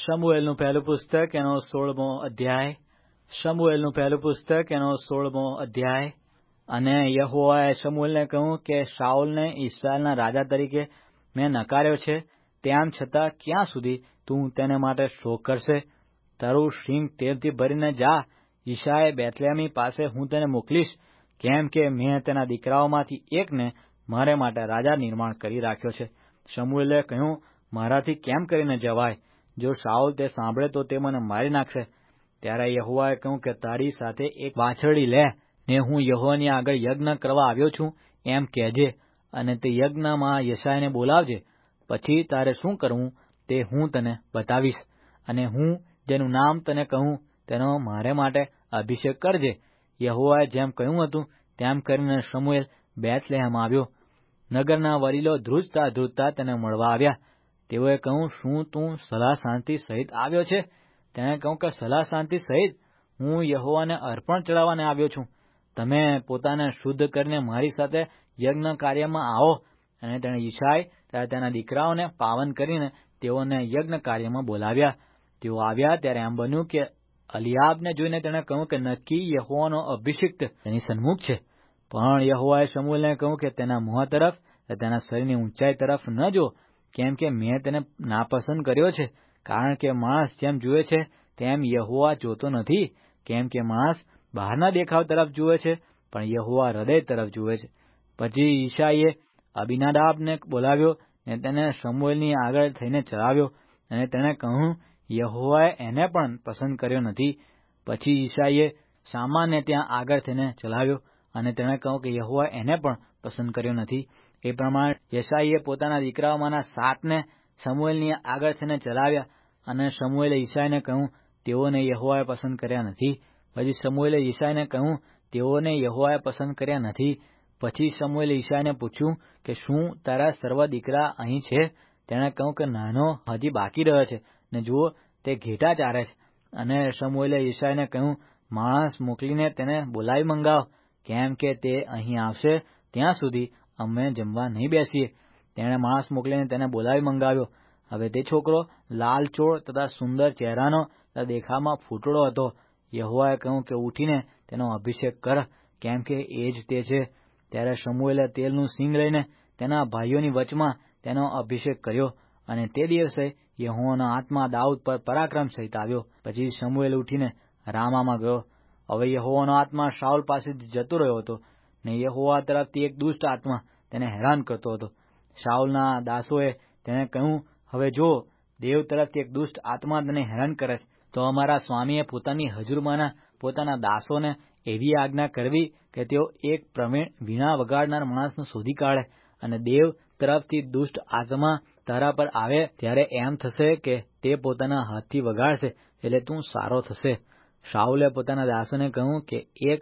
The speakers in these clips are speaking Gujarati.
શમુએલનું પહેલું પુસ્તક એનો 16મો અધ્યાય. શમુએલનું પહેલું પુસ્તક એનો 16મો અધ્યાય. અને યહોવાએ શમુએલને કહ્યું કે શાઉલને ઇસ્રાયેલના રાજા તરીકે મેં નકાર્યો છે, તેમ છતાં ક્યાં સુધી તું તેને માટે શોક કરશે? તારું શિંગ તેલથી ભરીને જા, યિશાય બેથલેહમી પાસે હું તેને મોકલીશ, કેમ કે મેં તેના દીકરાઓમાંથી એકને મારે માટે રાજા નિર્માણ કરી રાખ્યો છે. શમુએલે કહ્યું, મારાથી કેમ કરીને જવાય? જો શાઉલ તે સાંભળે તો તે મને મારી નાખશે. ત્યારે યહોવાએ કહ્યું કે તારી સાથે એક વાછરડી લે, ને હું યહોવાની આગળ યજ્ઞ કરવા આવ્યો છું એમ કહેજે, અને તે યજ્ઞમાં યિશાયને બોલાવજે. પછી તારે શું કરવું તે હું તને બતાવીશ, અને હું જેનું નામ તને કહું તેનો મારે માટે અભિષેક કરજે. યહોવાએ જેમ કહ્યું હતું તેમ કરીને શમુએલ બેથલેહેમ આવ્યો. નગરના વડીલો ધ્રુજતા તેને મળવા આવ્યા. તેઓએ કહ્યું, શું તું સલાહ શાંતિ સહિત આવ્યો છે? તેણે કહ્યું કે સલાહ શાંતિ સહિત હું યહોવાને અર્પણ ચડાવવાને આવ્યો છું. તમે પોતાને શુદ્ધ કરીને મારી સાથે યજ્ઞ કાર્યમાં આવો. અને તેણે યિશાય ત્યારે તેના દીકરાઓને પાવન કરીને તેઓને યજ્ઞ કાર્યમાં બોલાવ્યા. તેઓ આવ્યા ત્યારે એમ બન્યું કે અલિયાબને જોઈને તેણે કહ્યું કે નક્કી યહોવાનો અભિષિક્ત તેની સન્મુખ છે. પણ યહોવાએ શમુએલને કહ્યું કે તેના મોં તરફ, તેના શરીરની ઊંચાઈ તરફ ન જો, કેમ કે મેં તેને નાપસંદ કર્યો છે. કારણ કે માણસ જેમ જુએ છે તેમ યહોવા જોતો નથી, કેમ કે માણસ બહારના દેખાવ તરફ જુએ છે, પણ યહોવા હૃદય તરફ જુએ છે. પછી યિશાયે અબીનાદાબને બોલાવ્યો ને તેને શમુએલની આગળ થઈને ચલાવ્યો, અને તેણે કહ્યું, યહોવાએ એને પણ પસંદ કર્યો નથી. પછી યિશાયે શામાને ત્યાં આગળ થઈને ચલાવ્યો, અને તેણે કહ્યું કે યહોવાએ એને પણ પસંદ કર્યો નથી. એ પ્રમાણે યિશાયે પોતાના દીકરાઓમાંના 7ને શમુએલની આગળ થઈને ચલાવ્યા, અને શમુએલે યિશાયને કહ્યું, તેઓને યહોવાએ પસંદ કર્યા નથી. પછી શમુએલે યિશાયને કહ્યું, તેઓને યહોવાએ પસંદ કર્યા નથી. પછી શમુએલે યિશાયને પૂછ્યું કે શું તારા સર્વ દીકરા અહીં છે? તેણે કહ્યું કે નાનો હજી બાકી રહ્યો છે, ને જુઓ તે ઘેટાં ચારે છે. અને શમુએલે યિશાયને કહ્યું, માણસ મોકલીને તેને બોલાવી મંગાવ, કેમ કે તે અહીં આવશે ત્યાં સુધી અમે જમવા નહીં બેસીએ. તેણે માણસ મોકલીને તેને બોલાવી મંગાવ્યો. હવે તે છોકરો લાલચોળ તથા સુંદર ચહેરાનો તથા દેખાવમાં ફૂટડો હતો. યહોવાએ કહ્યું કે ઉઠીને તેનો અભિષેક કર, કેમ કે એ જ તે છે. ત્યારે શમુએલે તેલનું સિંગ લઈને તેના ભાઈઓની વચમાં તેનો અભિષેક કર્યો, અને તે દિવસે યહોવાનો આત્મા દાઉદ પર પરાક્રમ સહિત આવ્યો. પછી શમુએલ ઉઠીને રામામાં ગયો. હવે યહોવાનો આત્મા શાઉલ પાસેથી જતો રહ્યો હતો, ને યહોવા તરફથી એક દુષ્ટ આત્મા તેને હેરાન કરતો હતો. શાઉલના દાસોએ તેને કહ્યું, હવે જો દેવ તરફથી એક દુષ્ટ આત્મા તને હેરાન કરે છે, તો અમારા સ્વામીએ પોતાની હજુરમાંના પોતાના દાસોને એવી આજ્ઞા કરવી કે તેઓ એક પ્રવીણ વીણા વગાડનાર માણસને શોધી કાઢે, અને દેવ તરફથી દુષ્ટ આત્મા તારા પર આવે ત્યારે એમ થશે કે તે પોતાના હાથથી વગાડશે, એટલે તું સારો થશે. શાઉલે પોતાના દાસોને કહ્યું કે એક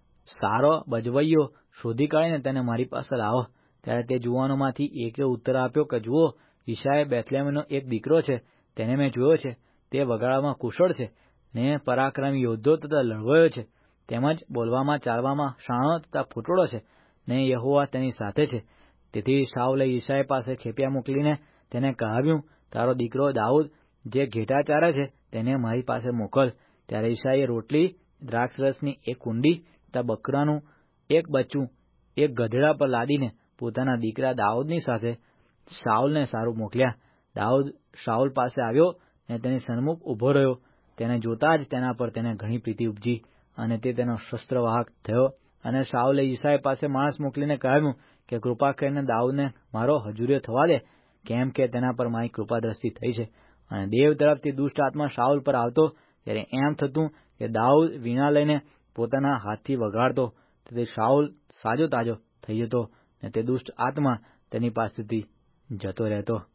સારો બજવૈયો શોધી કાઢીને તેને મારી પાસે લાવો. ત્યારે તે જુવાનોમાંથી એકે ઉત્તર આપ્યો કે જુઓ, યિશાય બેથલેહેમનો એક દીકરો છે, તેને મેં જોયો છે. તે વગાડવામાં કુશળ છે, ને પરાક્રમી યોદ્ધો તથા લડવૈયો છે, તેમજ બોલવામાં ચાલવામાં શાણો તથા ફૂટડો છે, ને યહોવા તેની સાથે છે. તેથી શાઉલે યિશાય પાસે ખેપિયા મોકલીને તેને કહાવ્યું, તારો દીકરો દાઉદ જે ઘેટાં ચારે છે તેને મારી પાસે મોકલ. ત્યારે યિશાયે રોટલી, દ્રાક્ષરસની એક કુંડી તથા બકરાનું એક બચ્ચું એક ગધેડા પર લાદીને પોતાના દીકરા દાઉદની સાથે શાઉલને સારું મોકલ્યા. દાઉદ શાઉલ પાસે આવ્યો અને તેની સન્મુખ ઊભો રહ્યો. તેને જોતા જ તેના પર તેને ઘણી પ્રીતિ ઉપજી, અને તે તેનો શસ્ત્રવાહક થયો. અને શાઉલે યિશાય પાસે માણસ મોકલીને કહ્યું કે કૃપા કરીને દાઉદને મારો હજુરિયો થવા દે, કેમ કે તેના પર મારી કૃપા દ્રષ્ટિ થઈ છે. અને દેવ તરફથી દુષ્ટ આત્મા શાઉલ પર આવતો ત્યારે એમ થતું કે દાઉદ વીણા લઈને પોતાના હાથથી વગાડતો, તેથી શાઉલ સાજો તાજો થઈ જતો, ને તે દુષ્ટ આત્મા તેની પાસેથી જતો રહેતો.